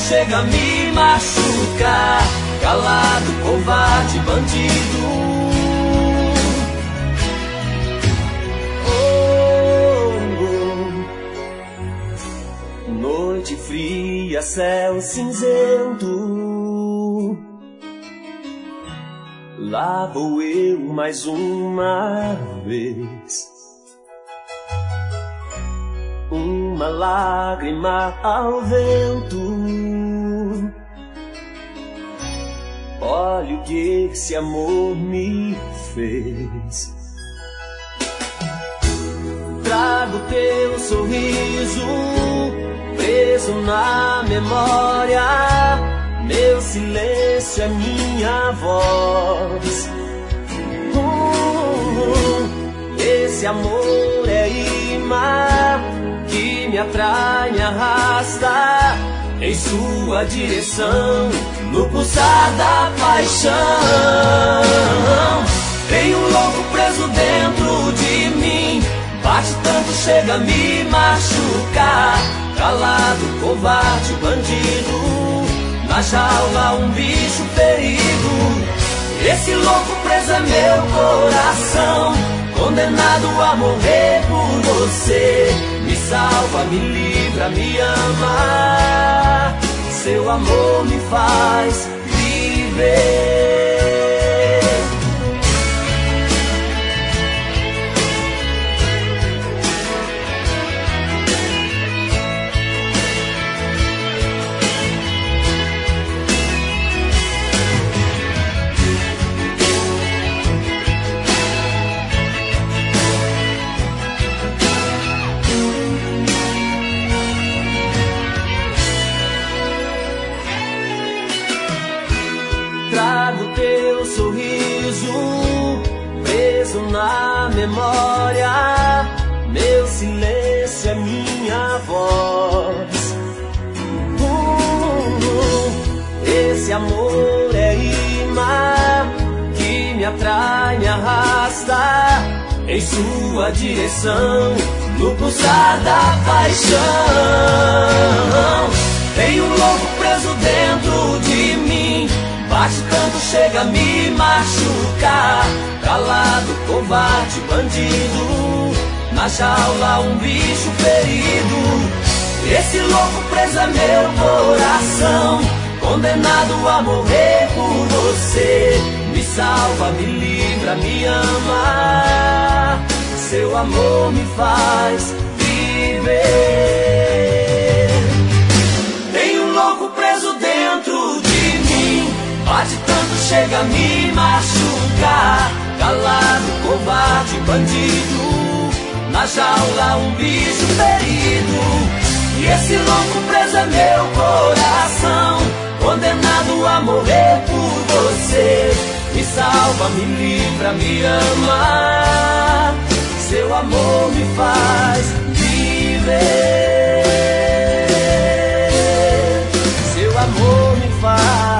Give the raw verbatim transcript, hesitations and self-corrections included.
chega a me machucar. Calado, covarde, bandido. Oh, oh. Noite fria, céu cinzento. Lá vou eu mais uma vez. Uma lágrima ao vento. Olha o que esse amor me fez. Trago teu sorriso preso na memória. Meu silêncio é minha voz. uh, uh, Esse amor é imã que me atrai, me arrasta em sua direção, no pulsar da paixão. Tem um louco preso dentro de mim, bate tanto, chega a me machucar. Calado, covarde, bandido, na jaula um bicho ferido. Esse louco preso é meu coração, condenado a morrer por você. Me salva, me livra, me ama. Seu amor me faz viver. Trago teu sorriso preso na memória. Meu silêncio é minha voz. uh, uh, Esse amor é imã que me atrai, me arrasta em sua direção, no pulsar da paixão. Tem um louco preso dentro de mim, bate tanto, chega a me machucar. Calado, covarde, bandido, na jaula um bicho ferido. Esse louco preso é meu coração, condenado a morrer por você. Me salva, me livra, me ama. Seu amor me faz viver. Tem um louco preso dentro de mim, bate tanto, chega a me machucar. Calado, covarde, bandido, na jaula um bicho ferido. E esse louco preso é meu coração, condenado a morrer por você. Me salva, me livra, me ama. Seu amor me faz viver. Seu amor me faz